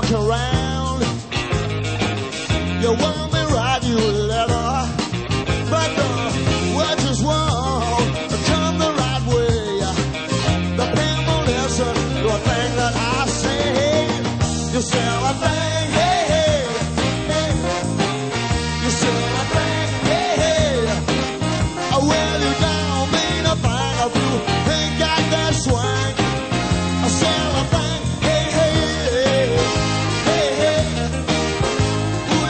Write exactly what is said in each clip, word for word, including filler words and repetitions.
walk around. You want me right, you letter, but the words just won't come the right way. The pen won't listen to a thing that I say. You sell a thing, hey, hey, hey. You sell a thing, hey, hey. Oh, well, you don't mean a thing if you ain't got that swing. I sell a thing, hey, hey, hey, hey, hey. Ooh,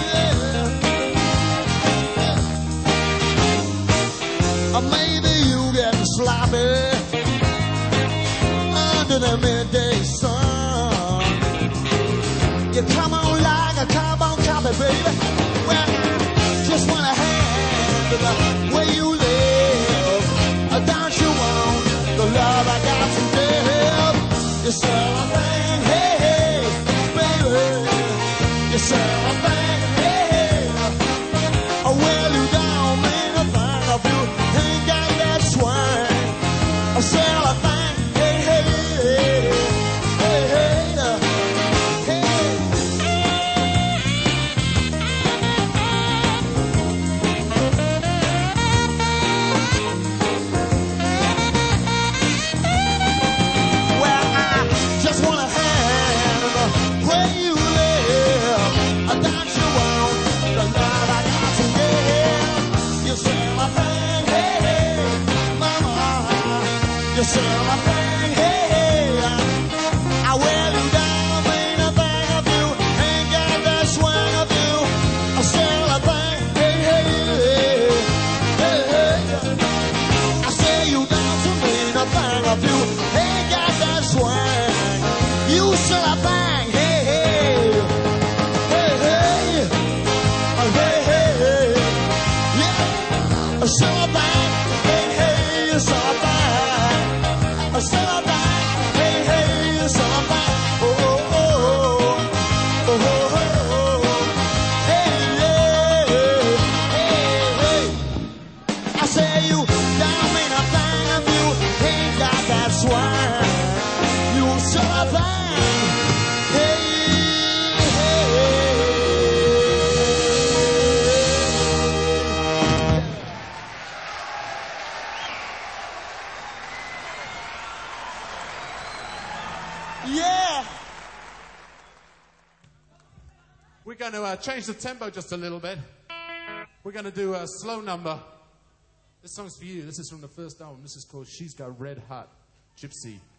yeah. Or maybe you getting sloppy under the midday sun. You come on like a carbon copy, baby. Well, I just want a hand in the way you live. Uh, Don't you want the love I got to give? You sell a thing, hey, hey, baby. You sell a thing, hey, hey. Oh, well, you don't mean a thing if you ain't got that swing. I sell a thing, hey, hey, hey, hey, hey. You sell a thing, hey, hey. I well, you don't mean a thing of you. Ain't got that swing of you. I sell a thing, hey, hey, hey, hey. I say you don't mean a thing of you. Ain't got that swing. You sell a thing, hey, hey, hey, hey, hey, hey, hey. Yeah, I sell a thing, hey, hey, you sell a thing. I sell a thing, hey, hey, I sell a thing, oh, oh, oh, oh, oh, oh, oh, hey, hey, hey, hey. I say you don't mean a thing if you ain't got that swing. You sell a thing, hey, yeah. We're going to uh, change the tempo just a little bit. We're going to do a slow number. This song's for you. This is from the first album. This is called She's Got Red Hot Gypsy